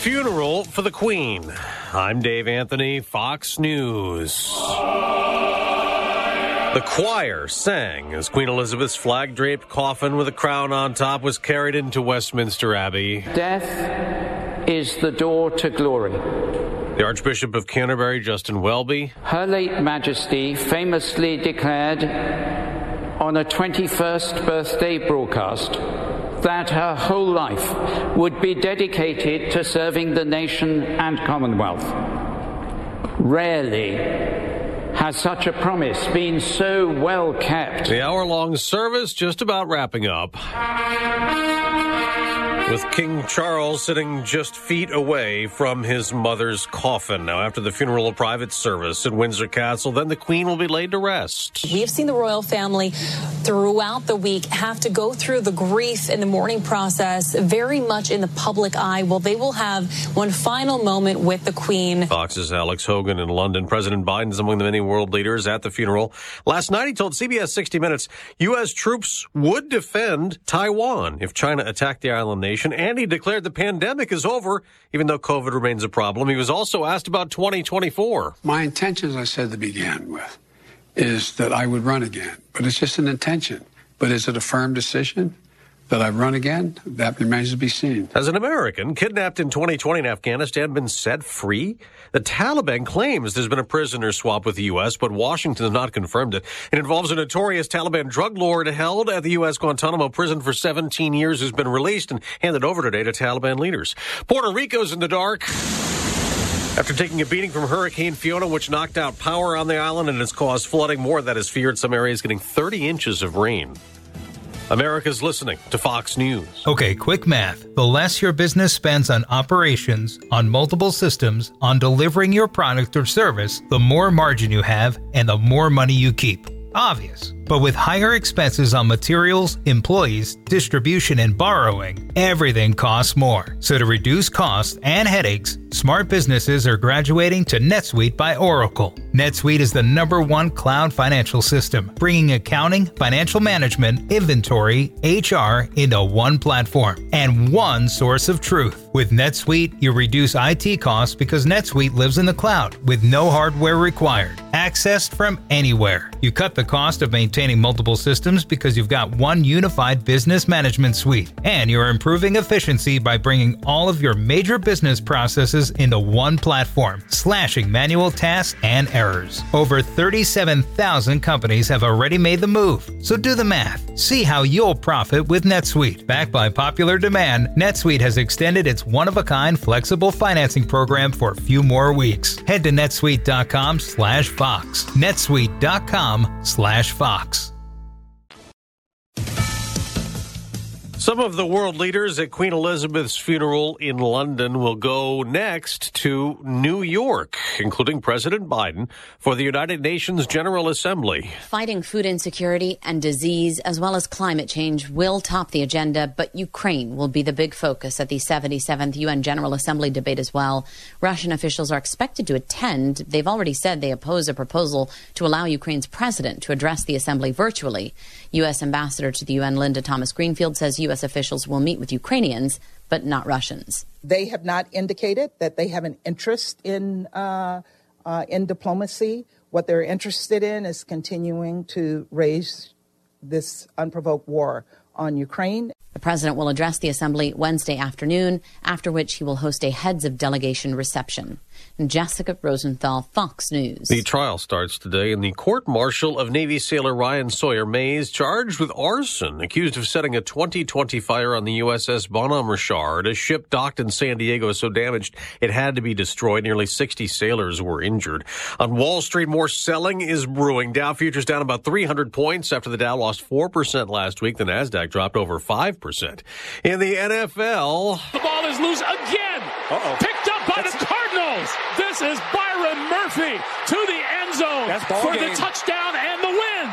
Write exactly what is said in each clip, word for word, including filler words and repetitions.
funeral for the Queen. I'm Dave Anthony, Fox News. The choir sang as Queen Elizabeth's flag-draped coffin with a crown on top was carried into Westminster Abbey. Death is the door to glory. The Archbishop of Canterbury, Justin Welby. Her late Majesty famously declared on a twenty-first birthday broadcast that her whole life would be dedicated to serving the nation and Commonwealth. Rarely has such a promise been so well kept. The hour-long service just about wrapping up, with King Charles sitting just feet away from his mother's coffin. Now, after the funeral, a private service at Windsor Castle, then the Queen will be laid to rest. We have seen the royal family throughout the week have to go through the grief and the mourning process very much in the public eye. Well, they will have one final moment with the Queen. Fox's Alex Hogan in London. President Biden is among the many world leaders at the funeral. Last night, he told C B S sixty minutes U S troops would defend Taiwan if China attacked the island nation. And he declared the pandemic is over, even though COVID remains a problem. He was also asked about twenty twenty-four. My intention, as I said to begin with, is that I would run again. But it's just an intention. But is it a firm decision that I run again? That remains to be seen. Has an American kidnapped in twenty twenty in Afghanistan been set free? The Taliban claims there's been a prisoner swap with the U S, but Washington has not confirmed it. It involves a notorious Taliban drug lord held at the U S Guantanamo prison for seventeen years who's been released and handed over today to Taliban leaders. Puerto Rico's in the dark after taking a beating from Hurricane Fiona, which knocked out power on the island and has caused flooding. More of that is feared. Some areas getting thirty inches of rain. America's listening to Fox News. Okay, quick math. The less your business spends on operations, on multiple systems, on delivering your product or service, the more margin you have and the more money you keep. Obvious. But with higher expenses on materials, employees, distribution, and borrowing, everything costs more. So to reduce costs and headaches, smart businesses are graduating to NetSuite by Oracle. NetSuite is the number one cloud financial system, bringing accounting, financial management, inventory, H R into one platform and one source of truth. With NetSuite, you reduce I T costs because NetSuite lives in the cloud with no hardware required. Accessed from anywhere. You cut the cost of maintaining multiple systems because you've got one unified business management suite. And you're improving efficiency by bringing all of your major business processes into one platform, slashing manual tasks and errors. Over thirty-seven thousand companies have already made the move. So do the math. See how you'll profit with NetSuite. Backed by popular demand, NetSuite has extended its one-of-a-kind flexible financing program for a few more weeks. Head to netsuite.com slash Fox. netsuite.com slash Fox. Some of the world leaders at Queen Elizabeth's funeral in London will go next to New York, including President Biden, for the United Nations General Assembly. Fighting food insecurity and disease, as well as climate change, will top the agenda, but Ukraine will be the big focus at the seventy-seventh U N General Assembly debate as well. Russian officials are expected to attend. They've already said they oppose a proposal to allow Ukraine's president to address the assembly virtually. U S Ambassador to the U N Linda Thomas-Greenfield says U S officials will meet with Ukrainians, but not Russians. They have not indicated that they have an interest in uh, uh, in diplomacy. What they're interested in is continuing to raise this unprovoked war on Ukraine. The president will address the assembly Wednesday afternoon, after which he will host a heads of delegation reception. Jessica Rosenthal, Fox News. The trial starts today in the court-martial of Navy sailor Ryan Sawyer Mays, charged with arson, accused of setting a twenty twenty fire on the U S S Bonhomme Richard. A ship docked in San Diego so damaged it had to be destroyed. Nearly sixty sailors were injured. On Wall Street, more selling is brewing. Dow futures down about three hundred points after the Dow lost four percent last week. The Nasdaq dropped over five percent. In the N F L, the ball is loose again. Uh-oh. Picked up by That's... the Cardinals. This is Byron Murphy to the end zone for game. the touchdown and the win.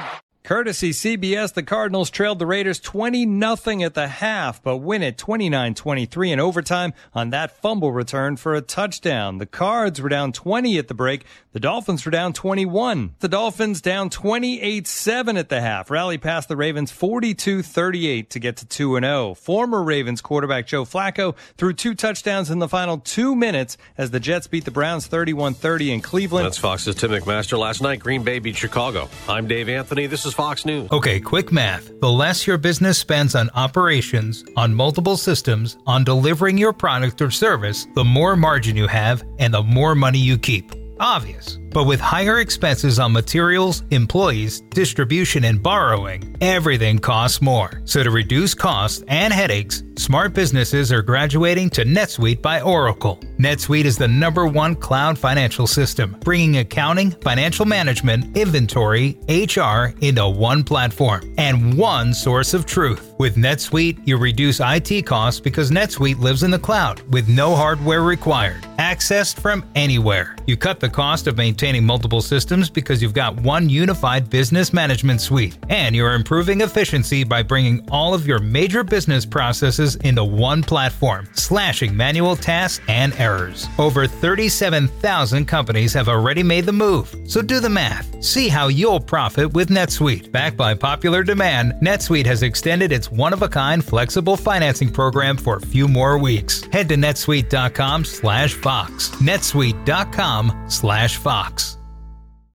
Courtesy C B S, the Cardinals trailed the Raiders twenty nothing at the half, but win it twenty-nine twenty-three in overtime on that fumble return for a touchdown. The Cards were down twenty at the break. The Dolphins were down twenty-one. The Dolphins down twenty-eight seven at the half. Rally past the Ravens forty-two thirty-eight to get to two and oh. Former Ravens quarterback Joe Flacco threw two touchdowns in the final two minutes as the Jets beat the Browns thirty-one thirty in Cleveland. That's Fox's Tim McMaster. Last night, Green Bay beat Chicago. I'm Dave Anthony. This is Fox News. Okay, quick math. The less your business spends on operations, on multiple systems, on delivering your product or service, the more margin you have and the more money you keep. Obvious. But with higher expenses on materials, employees, distribution, and borrowing, everything costs more. So to reduce costs and headaches, smart businesses are graduating to NetSuite by Oracle. NetSuite is the number one cloud financial system, bringing accounting, financial management, inventory, H R into one platform and one source of truth. With NetSuite, you reduce I T costs because NetSuite lives in the cloud with no hardware required, accessed from anywhere. You cut the cost of maintaining multiple systems because you've got one unified business management suite, and you're improving efficiency by bringing all of your major business processes into one platform, slashing manual tasks and errors. Over thirty-seven thousand companies have already made the move, so do the math. See how you'll profit with NetSuite. Backed by popular demand, NetSuite has extended its one-of-a-kind flexible financing program for a few more weeks. Head to netsuite dot com slash Fox. netsuite dot com slash Fox.